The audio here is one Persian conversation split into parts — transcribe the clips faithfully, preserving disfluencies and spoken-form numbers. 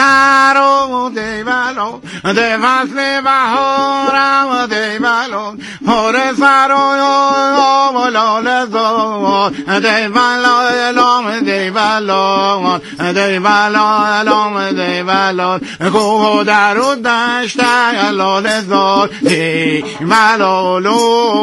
زارو دیوالو دی فصل بهارم دیوالو پر زارو ولال زو دیوالو دیوالو دیوالو دیوالو کو درو دشت لال زو دیوالو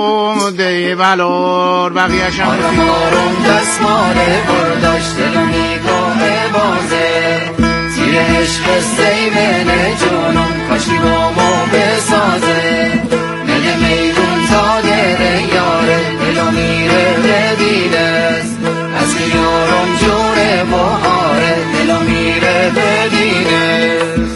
دیوالو بقیه شم آرام دستماله برداشت دل و نگاه بازه زیر عشق سیمن جونم کاشی با ما بسازه مل میدون تا دره یاره دلو میره ببینست از یارم جونه بهاره دلو میره ببینست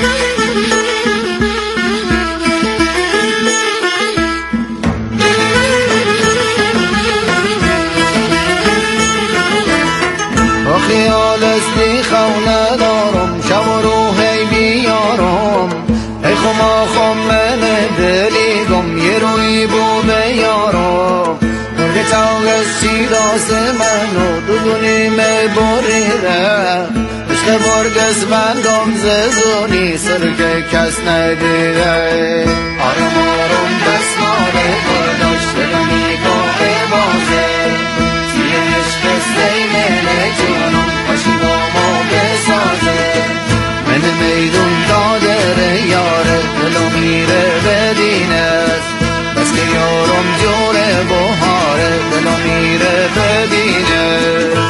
خیال استی خونه دارم شب و روحی بیارم ای خما خم من دلی گم یه روی بو بیارم مرگ چاوز چی داست منو دودونی می بریده عشق برگز من گم ززونی سرگه کس ندیده آرام آرام دستماله برداشت دل و نگاه بازه زیر عشق سیمن جونم کاشی با ما بسازه من میدون دادر یاره دلو میره بدینست بس که یارم جوره بهاره دلو میره ببینست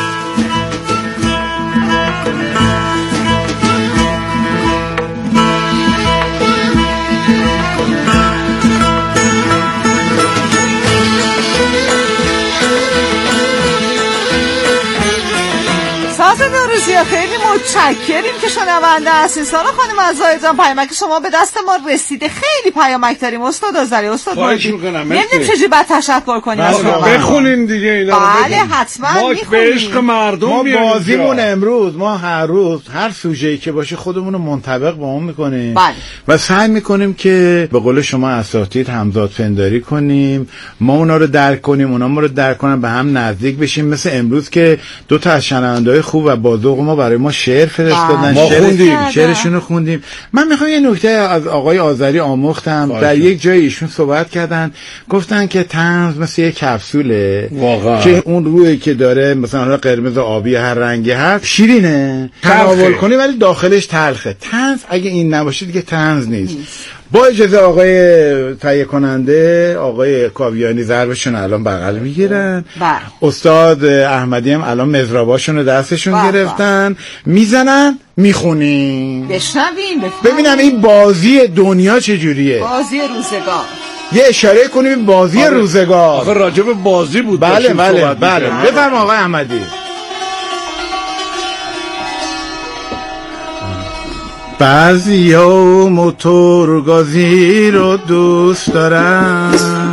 نوروزی خیلی متشکریم که شنونده هستین. سال خانم عزیزا جان پیامک شما به دست ما رسیده. خیلی پیامک داریم استاد آذری استاد خواهش میکنم. نمیدونم چجوری باید تشکر کنیم. بخونین دیگه اینا رو. بله حتما ما به عشق مردم ما بازیمون امروز ما هر روز هر سوژه‌ای که باشه خودمون رو منطبق با اون میکنیم بله. و سعی میکنیم که به قول شما اساتید همزاد پنداری کنیم، ما اونا رو درک کنیم، اونا ما رو درک کنن، به هم نزدیک بشیم. مثل امروز که دو تا از شنونده‌های خوب و با ذوق ما برای ما شعر فرستادن، ما شعر خوندیم، شعرشون رو خوندیم. من میخوام یه نکته از آقای آذری آموختم. باشه. در یک جای ایشون صحبت کردن، گفتن که طنز مثل یک کپسوله واقعا که اون روی که داره مثلا قرمز آبی هر رنگی هست شیرینه تناول کنی ولی داخلش تلخه. طنز اگه این نباشه دیگه طنز نیست. با اجازه آقای تهیه کننده آقای کاویانی ضربشون الان بغل میگیرن، استاد احمدی هم الان مزراباشون رو دستشون با گرفتن با. میزنن میخونیم بشنویم ببینم این بازی دنیا چجوریه، بازی روزگار. یه اشاره کنیم بازی آره. روزگار آخه راجب بازی بود. بله بله بله بفرم آقای احمدی. بعضی ها موتورگازی رو دوست دارن،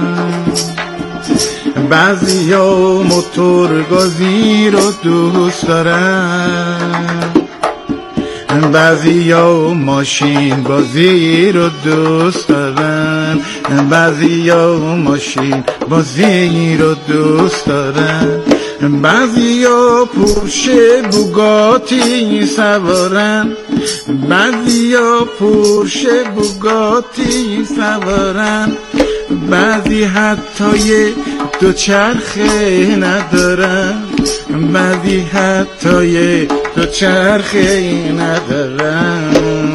بعضی ها موتورگازی رو دوست دارن، بعضی ها ماشین بازی رو دوست دارن، بعضی ها ماشین بازی رو دوست دارن، بعضی ها پورشه بوگاتی سوارن، بعضی ها پورشه بوگاتی سوارن، بعضی حتی یه دوچرخه ندارن، بعضی حتی یه دوچرخه ندارن.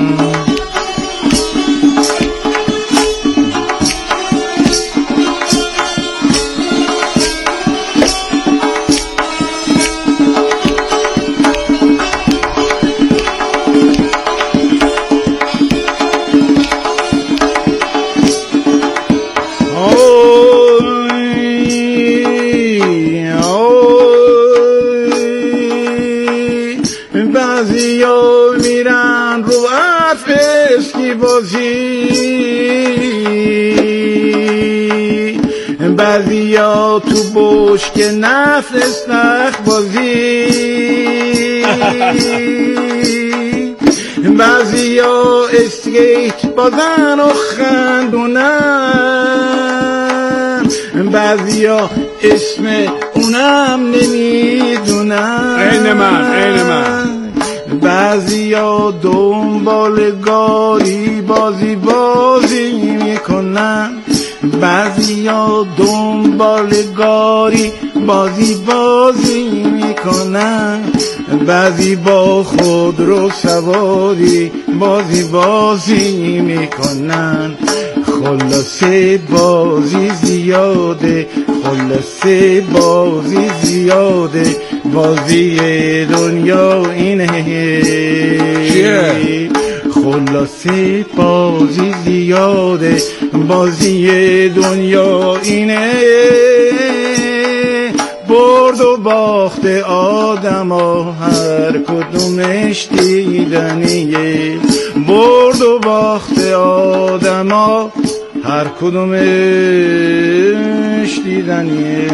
بعضی ها تو بشک نفس استخ بازی، بعضی ها اسکیت بازن و خندونن، بعضی ها اسم اونم نمیدونن، عین من عین من بعضیا دنبال گاری بازی بازی میکنن، بعضیا دنبال گاری بازی بازی میکنن، بعضی با خود رو سواری بازی بازی میکنن. خلاصه بازی زیاده، خلاصه بازی زیاده، بازی دنیا اینه. خلاصه بازی زیاده، بازی دنیا اینه. برد و باخت آدم ها هر کدومش دیدنیه، برد و باخت آدم ها هر کدومش دیدنیه.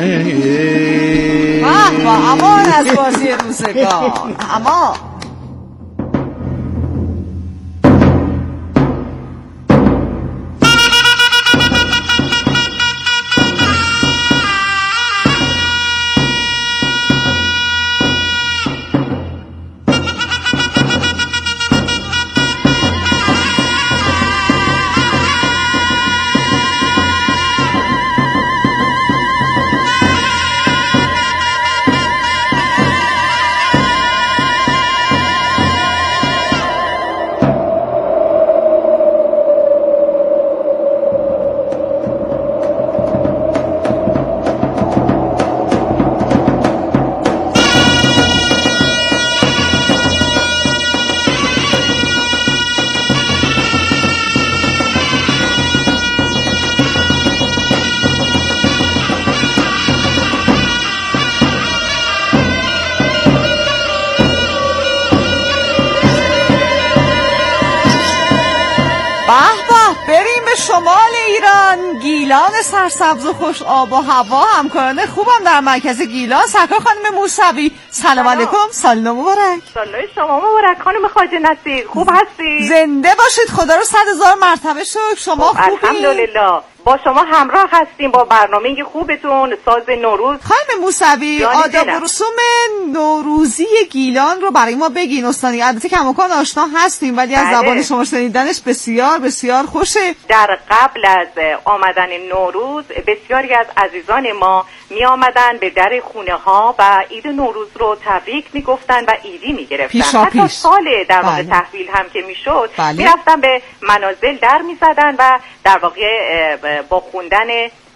واه واه، امان از بازی روزگار، امان. شمال ایران، گیلان سرسبز و خوش آب و هوا، همکاران خوبم در مرکز گیلان. سرکار خانم موسوی، سلام علیکم، سال نو مبارک. سال نو شما مبارک خانم خواجه نصیر، خوب هستی؟ زنده باشید، خدا رو صد هزار مرتبه شکر. شما خوبی؟ الحمدلله، با شما همراه هستیم با برنامه خوبتون ساز نوروز. خانم موسوی، آداب و رسوم نوروزی گیلان رو برای ما بگین. استانی البته کماکان آشنا هستیم ولی از زبان شما شنیدنش بسیار بسیار خوشه. در قبل از آمدن نوروز بسیاری از عزیزان ما می آمدن به در خونه ها و عید نوروز رو تبریک می گفتن و عیدی می گرفتن. پیشا حتی پیش. سال در واقع تحویل هم که می شد بله. می رفتن به منازل در می زدن و در واقع با خوندن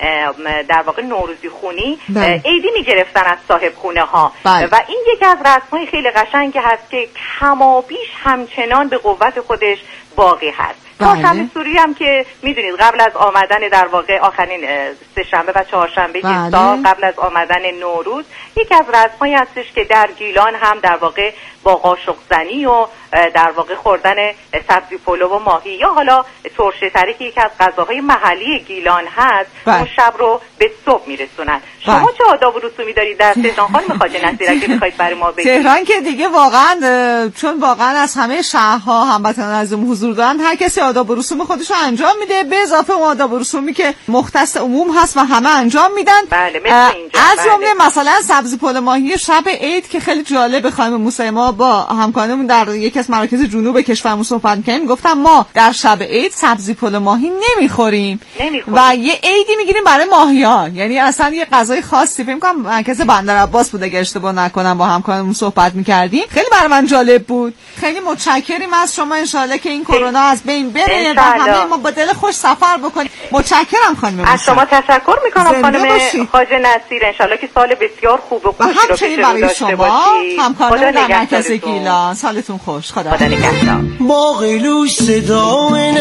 در واقع نوروزی خونی عیدی می گرفتن از صاحب خونه ها. بله. و این یکی از رسم‌های خیلی قشنگی هست که کمابیش همچنان به قوت خودش باقی هست. چهارشنبه سوری هم که میدونید قبل از آمدن در واقع آخرین سه‌شنبه و چهارشنبه بله. سال قبل از آمدن نوروز یکی از رسم‌هایی هستش که در گیلان هم در واقع با قاشق زنی و در واقع خوردن سبزی پلو و ماهی یا حالا ترشه تری که یکی از غذاهای محلی گیلان هست بله. اون شب رو به صبح میرسونن. شما بله. چه آداب و رسومی دارید در تهران خانم خواجه نصیر اگه می‌خواید برای ما بگید؟ تهران که دیگه واقعا چون واقعا از همه شهرها هموطنان عزیزم حضور دارن، هر کسی آداب و رسوم خودش رو انجام میده به اضافه اون آداب و رسومی که مختص عموم هست و همه انجام میدن. بله مثل اینجا. از جمله بله. مثلا سبزی پلو ماهی شب عید که خیلی جالب. خانم موسوی ما با همکارانمون در یکی از مراکز جنوب کشورمون صحبت می‌کردیم، گفتم ما در شب عید سبزی پلو ماهی نمیخوریم و یه عیدی میگیریم برای ماهی‌ها، یعنی اصلا یه غذای خاصی. فکر می‌کنم مرکز بندر عباس بود اگه اشتباه نکنم، با همکارانمون صحبت می‌کردیم. خیلی برای من جالب بود. خیلی متشکریم از شما، ان شاءالله که این کرونا از بین بره و همه ما با دل خوش سفر بکنیم. متشکرم خانم موسوی. از شما تشکر می‌کنم خانم خواجه نصیر. ان شاءالله که سال بسیار خوب و خوشی رو پیش رو داشته باشید. همکاران در مرکز گیلان، سالتون خوش. خدا نگهدار. باقلوش صدای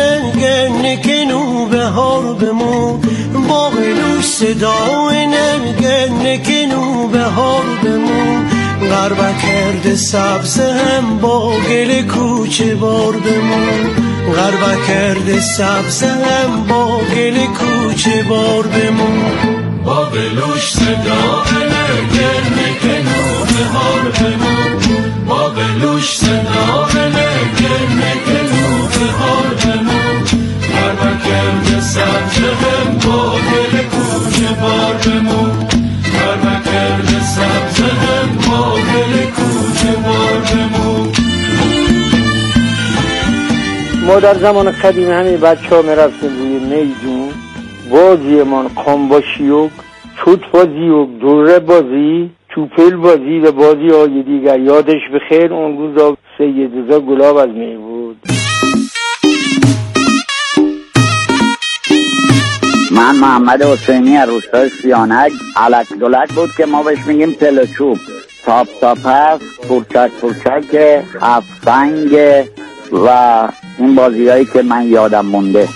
نگن کنو بهار بمون، باقلوش صدای نگن کنو بهار بمون، غربه کرده سبز هم با گل کوچه بار بمون، غربه کرده سبز هم با گل کوچه بار بمون، باقلوش صدای نگن کنو بهار بمون، باقلوش صدای نگن کنو بهار بمون، غربه کرده سبز هم با گل کوچه بار بمون، غربه کرده سبز هم با گل کوچه بار بمون. ما در زمان قدیم همین بچه ها میرفتیم روی میدون بازی من قامباشیوک، چوت بازی و دوره بازی، توپل بازی و بازی های دیگر. یادش بخیر اون روزا سید رضا گلاب از می بود. من محمد حسینی از روستای سیانک. الک دولک بود که ما بهش میگیم تلچوب. تاپ تاپ هست، پورچک پورچک، هفسنگ و این بازی هایی که من یادم مونده.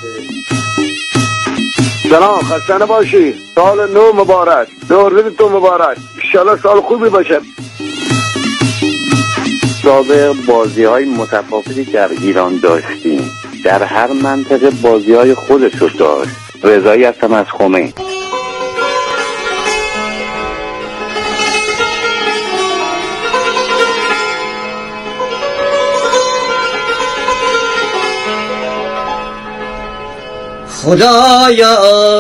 سلام، خسته نباشی. سال نو مبارک، نوروز تو مبارک، انشالله سال خوبی باشه. سابق بازی های متفاوتی در ایران داشتیم، در هر منطقه بازی های خودش رو داشت. رضایی هستم از خمین. خدایا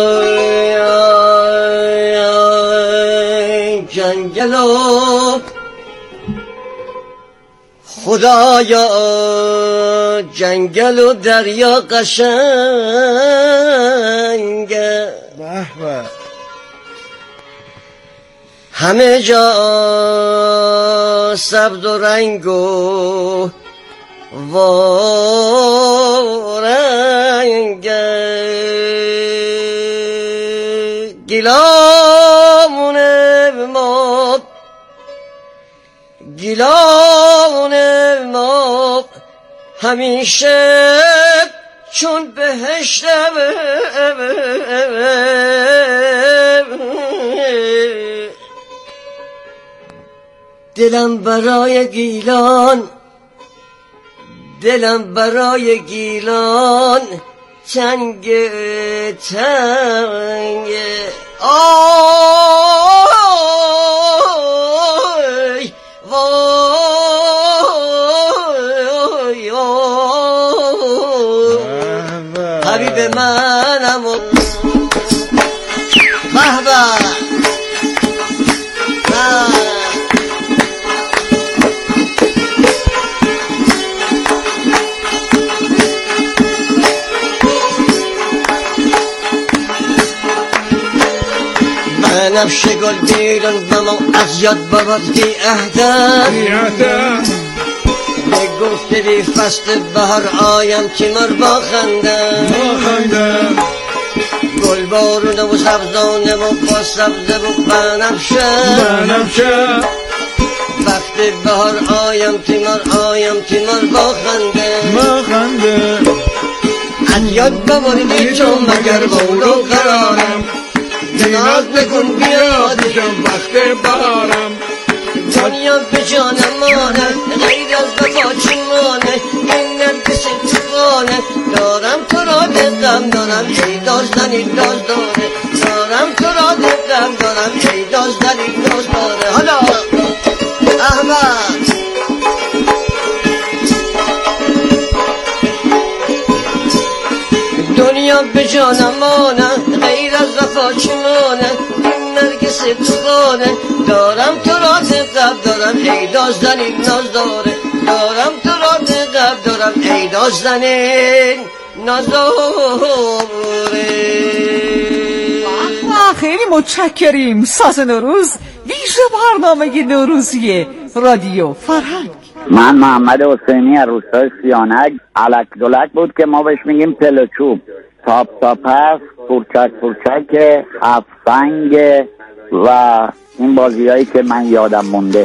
جنگل و خدایا جنگل و دریا قشنگه، همه جا سبز و رنگ و وارنگه، گیلامونه ما گیلامونه ما همیشه چون بهشت دلم برای گیلان دلم برای گیلان تنگ تنگ. آی وای حبیب منم محبا نفش گل بیرون بما از یاد بابد دی اهدم نگفته بی فصل بهار آیم تیمار با خندم گل بارونه و سبزانه و با سبزه و بنفشه وقتی بهار آیم تیمار آیم تیمار با خنده از یاد ببردی چون مگر بولو قرارم ناز بکن بیادشم وقت بارم دنیا به جانم مانه غیر از وفا چی مانه این نرگس تو خانه دارم تو را دقم دارم ای داشتنی داشت داره دارم تو را دقم دارم ای داشتنی داشت داره. حالا احمد دنیا به جانم مانه غیر از وفا چی مانه این نرگس تو خانه دارم تو را دقب دارم ای داشتنی ناز داره دارم تو را دقب دارم ای داشتنی ناز داره. خیلی متشکریم. ساز نوروز ویژه برنامه نوروزی رادیو فرهنگ. من محمد حسینی از روستای سیانک. الک دولک بود که ما بهش میگیم تلچوب. تاپ تاپ هست، پورچک پورچک، هفسنگ و این بازی هایی که من یادم مونده.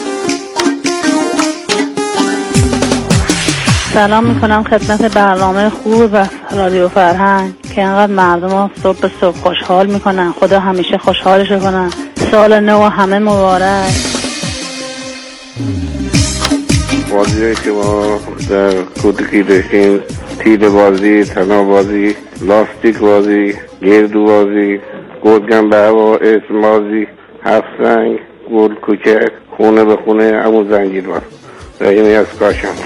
سلام میکنم خدمت برنامه خوب و رادیو فرهنگ که اینقدر مردم ها صبح به صبح خوشحال میکنن. خدا همیشه خوشحالش کنن. سال نو همه مبارک. بازی که ما در کودکی داشتیم تیر بازی، تنا بازی، لاستیک بازی، گردو بازی، گلگن به هوا، اسم بازی، هفسنگ، گل کوچک، خونه به خونه، همون زنجیر باز. رحیمی از کاشان.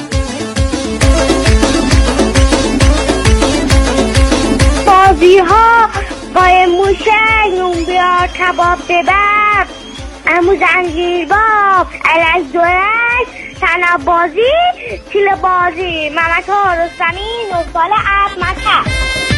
بازی ها قای موشک، نون بیار کباب ببر، امو زنجیر باب، الک دولک، طناب بازی، تیله بازی. ممتا رستمی، نه سال از مکه.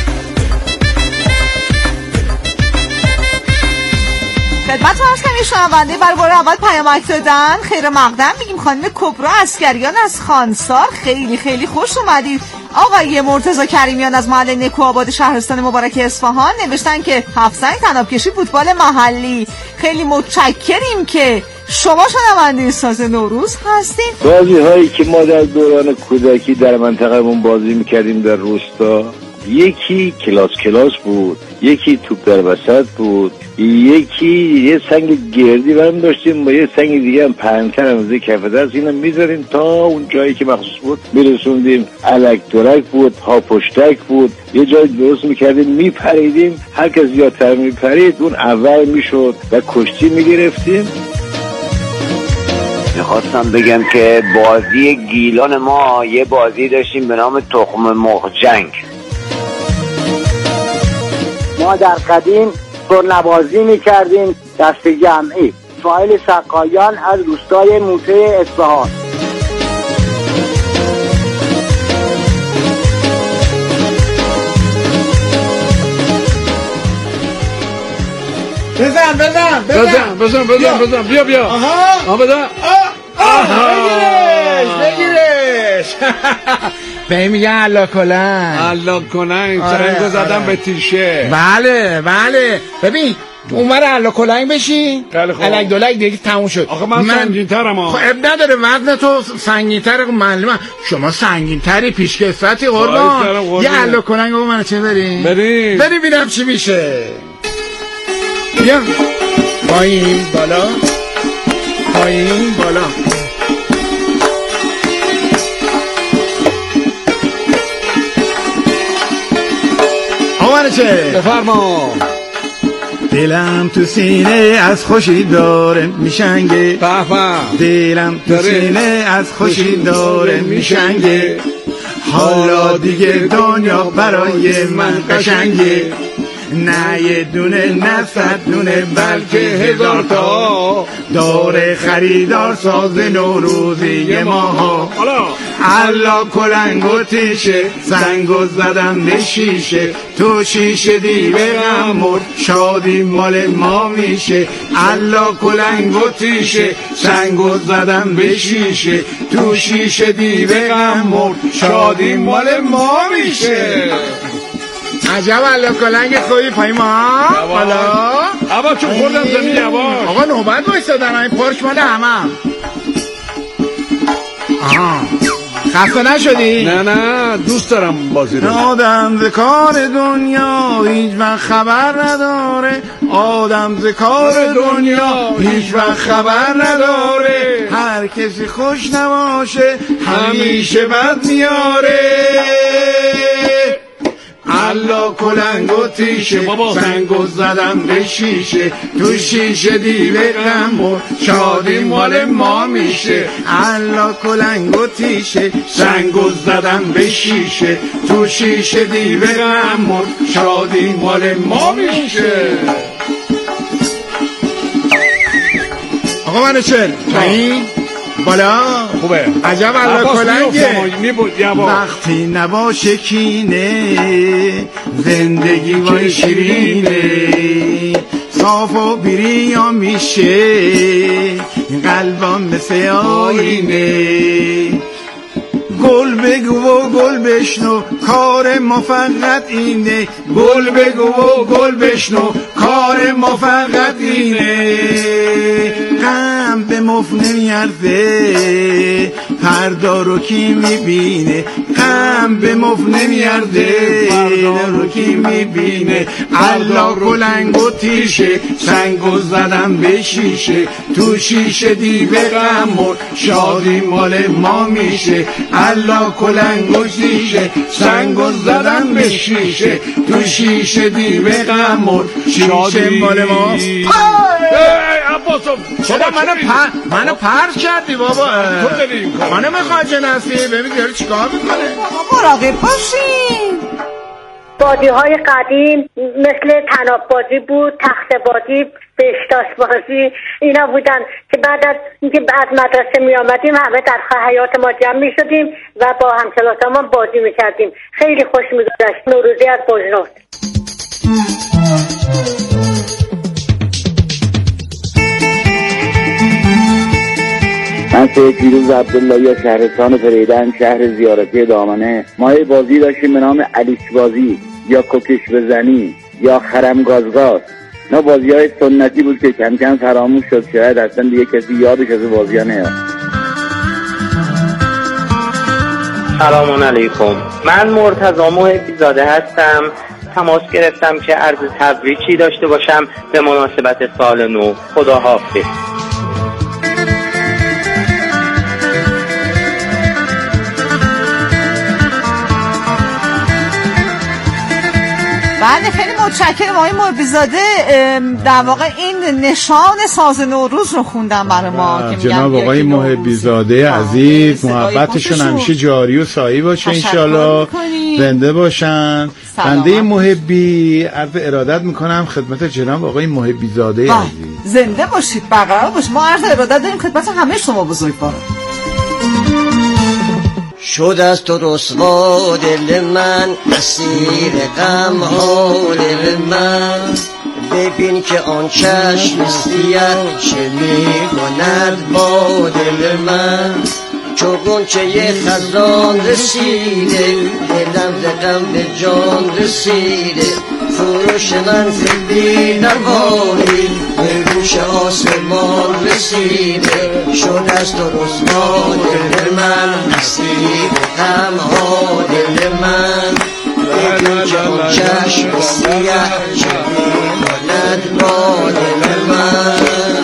خدمت عرض کنم شنونده برای بار اول پیامک دادن. خیر مقدم میگیم خانم کبرا اسکریان از خانسار، خیلی خیلی خوش اومدید. آقای مرتضی کریمیان از محله نکوآباد شهرستان مبارک اصفهان نوشتن که هفت طناب کشی فوتبال محلی. خیلی متشکریم که شما شنونده ساز نوروز هستین. بازی هایی که ما در دوران کودکی در منطقه‌مون بازی میکردیم در روستا، یکی کلاس کلاس بود، یکی توپ در وسط بود، یکی یه سنگ گردی برم داشتیم با یه سنگ دیگه هم پهن‌تر از کف دست، اینو میذاریم تا اون جایی که مخصوص بود میرسوندیم. الک درک بود، ها پشتک بود، یه جایی درست میکردیم میپریدیم، هر کس زیادتر میپرید اون اول میشد و کشتی میگرفتیم. میخواستم بگم که بازی گیلان ما یه بازی داشتیم به نام تخم مرغ جنگ. ما در قدیم سرنوازی میکردیم دست جمعی. اسماعیل سقایان از روستای موته اصفهان. بزن بزن بزن بزن بزن بزن بیا بیا. آها آها بزن. آها بگیرش بگیرش. به این میگن الله کلنگ. الله کلنگ سرنگو زدم به تیشه. بله بله. ببین اونور الله کلنگ بشین. الک دولک دیگه تموم شد. آخه من, من سنگین‌ترم ها. خب نداره وزن تو سنگین‌تره. معلومه شما سنگین‌تری، پیشکسوتی قربان. یه الله کلنگ رو من چه بریم بریم بریم ببینم چی میشه. بیا پایین بالا پایین بالا. آمانه چه بفرما. دلم تو سینه از خوشی داره میشنگه، دلم تو سینه از خوشی داره میشنگه، حالا دیگه دنیا برای من قشنگه، نه یه دونه نه صد دونه بلکه هزار تا، داره خریدار ساز نوروزی ماها. الله کلنگ و تیشه سنگو زدم به شیشه، تو شیشه دیوه غم مرد شادی مال ما میشه. الله کلنگ و تیشه سنگو زدم به شیشه، تو شیشه دیوه غم مرد شادی مال ما میشه. عجب الله کلنگ خوبی پای ما. بالا اما چون خوردم زمین یواش. آقا نوبت بایستادن این پارک مال همه. آها خسته نشدی؟ نه نه دوست دارم بازی رو. آدم ز کار دنیا هیچ وقت خبر نداره، آدم ز کار دنیا هیچ وقت خبر نداره، هر کسی خوش نباشه همیشه بد میاره. الله کلنگ و تیشه سنگو زدم به شیشه، تو شیشه دیوه غم مرد شادی مال ما میشه. الله کلنگ و تیشه سنگو زدم به شیشه، تو شیشه دیوه غم مرد شادی مال ما میشه. آقا منو چل پایین بالا خوبه. عجب الله کلنگه. وقتی نباشه کینه زندگی وای شیرینه، صاف و بریان میشه قلبم مثل آینه. گل بگو و گل بشنو کار ما فقط اینه، گل بگو و گل بشنو کار ما فقط اینه. غم به مف نمیارزه فردا رو کی میبینه، غم به مف نمیارزه فردا رو کی میبینه. الله کلنگ و تیشه سنگو زدم به شیشه، تو شیشه دیوه غم مرد شادی مال ما میشه. الله کلنگ و تیشه سنگو زدم به شیشه، تو شیشه دیوه غم مرد شادی مال ما. بابا منو پر منو پرت کردی بابا. تو داری این کارو. منو میخوای جنسی ببین داری چیکار میکنه. بابا مراقب باشین. بازی های قدیم مثل طناب بازی بود، تخت بازی، بشتاش بازی، اینا بودن که بعد از اینکه از مدرسه می آمدیم همه در حیات ما جمع می شدیم و با همکلاسامون بازی می کردیم. خیلی خوش می گذشت. نوروزی از بجنورد. من سید پیروز عبدالله یا شهرستان فریدن، شهر زیارتی دامنه. ما یه بازی داشتیم به نام الیس بازی یا کوکش بزنی یا خرم گازگاز. نه بازی های سنتی بود که کم کم فراموش شد، شاید اصلا دیگه کسی یادش از بازی ها نیاد. سلام علیکم، من مرتضی محبی زاده هستم. تماس گرفتم که عرض تبریکی داشته باشم به مناسبت سال نو. خدا حافظ. بله خیلی متشکرم آقای مربی‌زاده. در واقع این نشان ساز نوروز رو خوندم برای ما که جناب آقای محبی‌زاده عزیز، محبتشون همیشه جاری و سایه باشه انشالله، زنده باشن. بنده محبی عرض ارادت میکنم خدمت جناب آقای محبی‌زاده عزیز. زنده باشید، برقرار باشید. ما عرض ارادت داریم خدمت همه شما بزرگواران. شد از تو رسوا دل من، اسیر غم ها دل من. ببین که آن چشم سیاه چه می کند با دل من. چو غنچه خزان رسیده، دلم ز غم به جان رسیده. فروش من بی نوایی به گوش آسمان رسیده. شد از تو رسوا دل من، اسیر غم ها دل من. ببین که آن چشم سیاه چه می کند با دل من.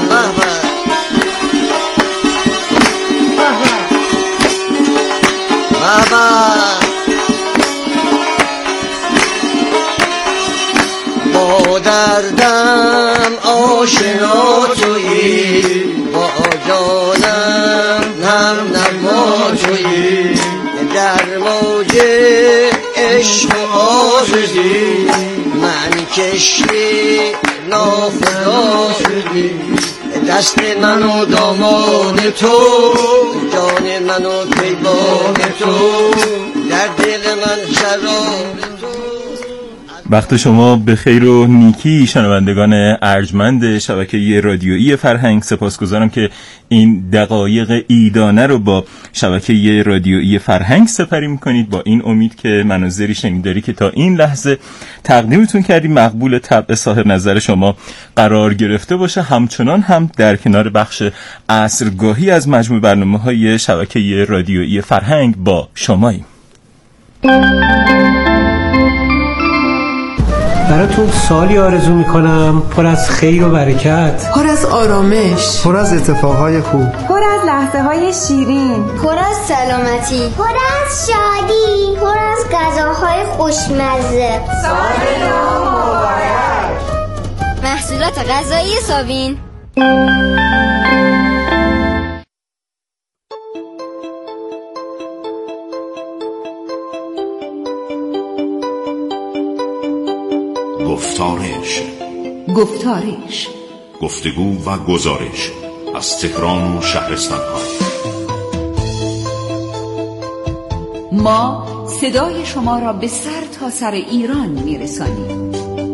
با دردم آشنا تویی، با جانم نرم نما تویی. در موج عشق و آزادی من کشتی ناخدا شدی. دست من و دامان تو، جان من و پیمان تو، در دل من شراب تو. وقت شما به خیر و نیکی شنوندگان ارجمند شبکه رادیویی فرهنگ. سپاسگزارم که این دقایق عیدانه رو با شبکه رادیویی فرهنگ سپری میکنید، با این امید که مناظری شنیداری که تا این لحظه تقدیمتون کردیم مقبول طبع صاحب نظر شما قرار گرفته باشه. همچنان هم در کنار بخش عصرگاهی از مجموع برنامه‌های شبکه رادیویی فرهنگ با شماییم. براتون سالی آرزو میکنم پر از خیر و برکت، پر از آرامش، پر از اتفاقهای خوب، پر از لحظه های شیرین، پر از سلامتی، پر از شادی، پر از غذاهای خوشمزه. سال نو مبارک. محصولات غذایی صابین. گفتارش گفتارش گفتگو و گزارش از تهران و شهرستان‌ها. ما صدای شما را به سر تا سر ایران میرسانیم.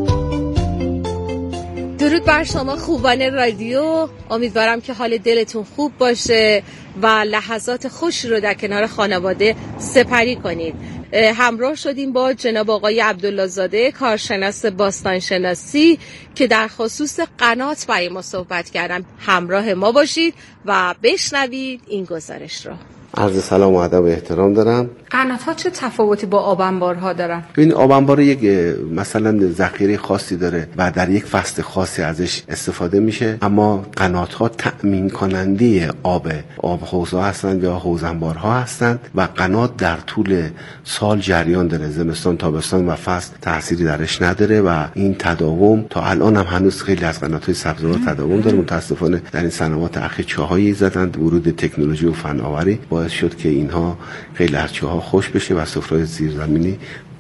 درود بر شما خوبان رادیو، امیدوارم که حال دلتون خوب باشه و لحظات خوش رو در کنار خانواده سپری کنید. همراه شدیم با جناب آقای عبدالله زاده، کارشناس باستانشناسی که در خصوص قنات برای ما صحبت کردن. همراه ما باشید و بشنوید این گزارش رو. عرض سلام و ادب و احترام دارم. قنات‌ها چه تفاوتی با آب‌انبارها دارن؟ این آب‌انبار یک مثلا ذخیره خاصی داره و در یک فصل خاصی ازش استفاده میشه، اما قنات‌ها تأمین کننده آب آب حوض‌ها هستند یا حوض‌انبارها هستند و قنات در طول سال جریان داره، زمستان، تابستان و فصل تأثیری درش نداره و این تداوم تا الان هم هنوز خیلی از قنات‌های سبزوار تداوم داره. متأسفانه در این سنوات اخیر چاهایی زدند، ورود تکنولوژی و فناوری باعث شد که اینها خیلی از چاه‌ها خوش بشه و سفره زیرزمینی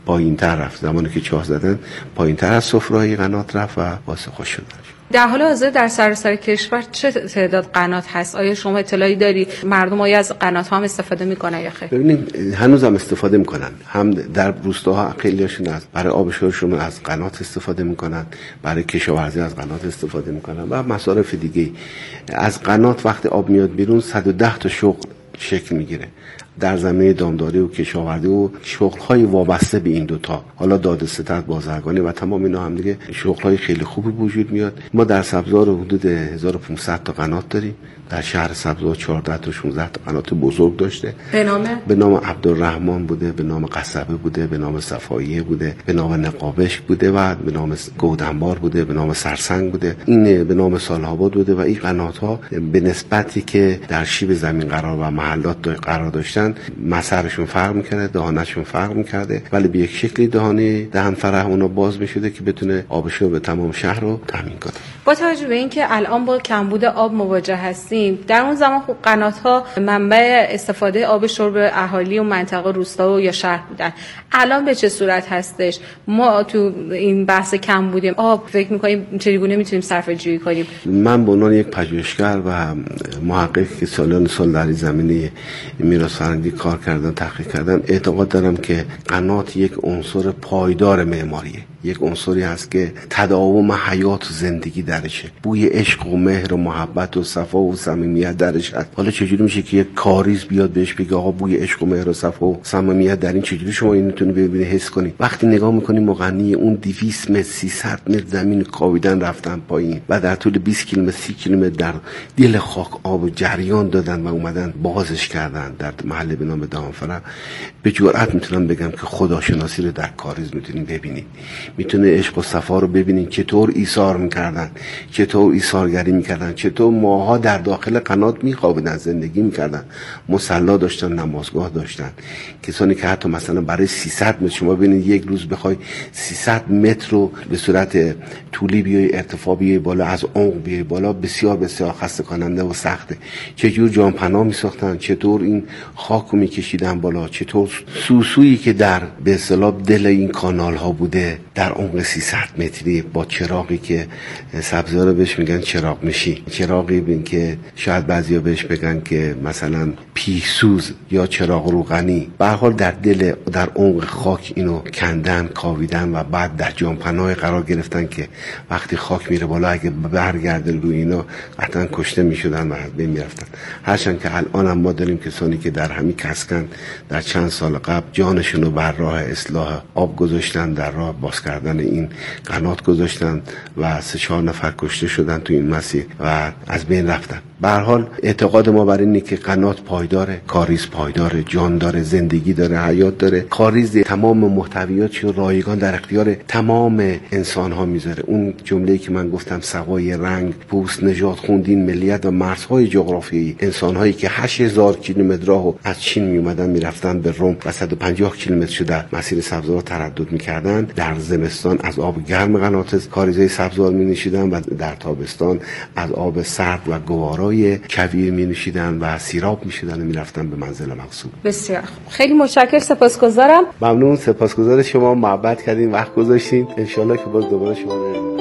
پایین‌تر رفت. زمانی که چاه زدن پایین‌تر از سفره‌های قنات رفت و باعث خشک شدن. در حال حاضر در سراسر کشور چه تعداد قنات هست؟ آیا شما اطلاعی داری مردم آیا از قنات ها هم استفاده میکنن یا خیر؟ ببینید هنوز هم استفاده میکنن. هم در روستاها خیلیاشون از برای آب شورشون از قنات استفاده میکنن، برای کشاورزی از قنات استفاده میکنن و مصارف دیگه. از قنات وقتی آب میاد بیرون صد و ده تا شغل شکل میگیره در زمینه دامداری و کشاورزی و شغل‌های وابسته به این دوتا، حالا داده‌ستد، بازرگانی و تمام اینا هم دیگه شغل‌های خیلی خوبی وجود میاد. ما در سبزوار حدود هزار و پانصد تا قنات داریم. در شهر سبزوار چهارده تا شانزده تا قنات بزرگ داشته. به نام به نام عبدالرحمن بوده، به نام قصبه بوده، به نام صفاییه بوده، به نام نقابش بوده و به نام گودنبار بوده، به نام سرسنگ بوده. این به نام ساله‌آباد بوده و این قنات‌ها به نسبتی که در شیب زمین قرار و محلات قرار داشتن مسارشون فرق می‌کنه، دهانشون فرق می‌کرده، ولی به یک شکلی دهانه دهن فرح اونا باز می‌شده که بتونه آبشو به تمام شهر رو تامین کنه. با توجه به اینکه الان با کمبود آب مواجه هستیم، در اون زمان خب قنات‌ها منبع استفاده آب شرب اهالی و منطقه روستا و یا شهر بودن. الان به چه صورت هستش؟ ما تو این بحث کمبود آب فکر می‌کنیم چگونه می‌تونیم صرفه‌جویی کنیم؟ من به عنوان یک پژوهشگر و محقق که سالان سال در زمینه میراث فرهنگی کار کردن، تحقیق کردن، اعتقاد دارم که قنات یک عنصر پایدار معماریه. یک عنصری هست که تداوم حیات و زندگی درشه. بوی عشق و مهر و محبت و صفا و صمیمیت درش هست. حالا چجوری میشه که یک کاریز بیاد بهش بگه آقا بوی عشق و مهر و صفا و صمیمیت در این؟ چجوری شما اینو میتونی ببینی، حس کنی؟ وقتی نگاه میکنی مغنی اون دویست متر سیصد متر زمین کاویدن رفتن پایین و در طول بیست کیلومتر سی کیلومتر در دل خاک آب جریان دادن و اومدن بازش کردن در محل به نام دامفره، به جرئت میتونم بگم که خداشناسی رو در کاریز میتونیم ببینیم. میتونه عشق و صفا رو ببینین، چطور ایثار میکردن، چطور ایثارگری میکردن، چطور ماها در داخل قنات میخوابیدن، زندگی میکردن، مصلا داشتن، نمازگاه داشتن. کسانی که حتی مثلا برای سیصد متر، شما ببینید یک روز بخوای سیصد متر رو به صورت طولی بیای ارتفاع بیای بالا، از عمق بیای بالا، بسیار بسیار خسته کننده و سخته. چجور جان پناه میساختن، چطور این خاک رو میکشیدن بالا، چطور سوسویی که در به اصطلاح دل این کانال ها بوده در عمق سیصد متری با چراغی که سبزی‌ها رو بهش میگن چراغ مشی، چراغی بین که شاید بعضیا بهش بگن که مثلا پیسوز یا چراغ روغنی، به هر حال در دل در عمق خاک اینو کندن، کاویدن و بعد در جان پناه قرار گرفتن که وقتی خاک میره بالا اگه برگرده روی اینا قطعا کشته میشدن و از بین میرفتن. هرچند که الان هم ما داریم کسانی که در همین کسکن در چند سال قبل جانشون رو بر راه اصلاح آب گذاشتن، در راه باز کردن این قنات گذاشتن و سه چهار نفر کشته شدن تو این مسیر و از بین رفتن. به هر حال اعتقاد ما بر اینه که قنات پایداره، کاریز پایداره، جان داره، زندگی داره، حیات داره. کاریز تمام محتویات و رایگان در اختیار تمام انسان ها میذاره. اون جمله‌ای که من گفتم سوای رنگ، پوست، نژاد، خون، دین، ملیت و مرزهای جغرافیایی، انسان هایی که هشت هزار کیلومتر راهو از چین میومدن میرفتن به روم و صد و پنجاه کیلومتر در مسیر سبزوار تردد میکردن، در زمستان از آب گرم قنات کاریزه سبزوار می نوشیدن و در تابستان از آب سرد و گوارای کویر می نوشیدن و سیراب می شدن و می رفتن به منزل مقصود. بسیار خیلی متشکرم، سپاسگزارم. ممنون، سپاسگزار شما، محبت کردین، وقت گذاشتین. ان شاء الله که باز دوباره شما رو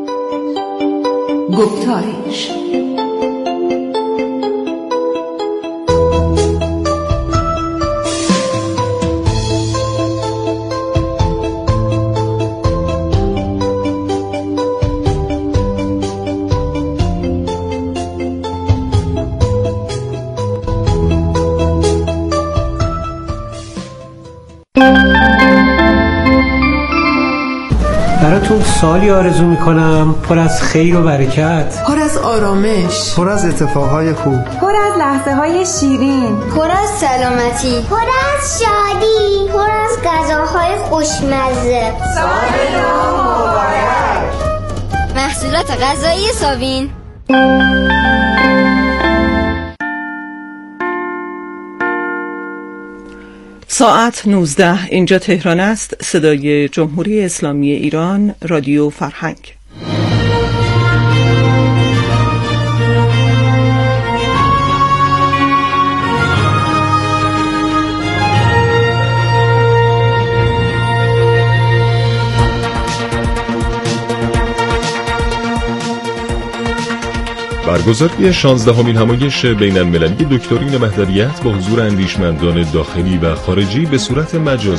گفتارش. براتون سالی آرزو میکنم پر از خیر و برکت، پر از آرامش، پر از اتفاقهای خوب، پر از لحظه های شیرین، پر از سلامتی، پر از شادی، پر از غذاهای خوشمزه. سال نو مبارک. محصولات غذایی ساوین. ساعت نوزده، اینجا تهران است. صدای جمهوری اسلامی ایران، رادیو فرهنگ. برگزاری شانزدهمین همایش بین المللی دکترین مهدویت با حضور اندیشمندان داخلی و خارجی به صورت مجازی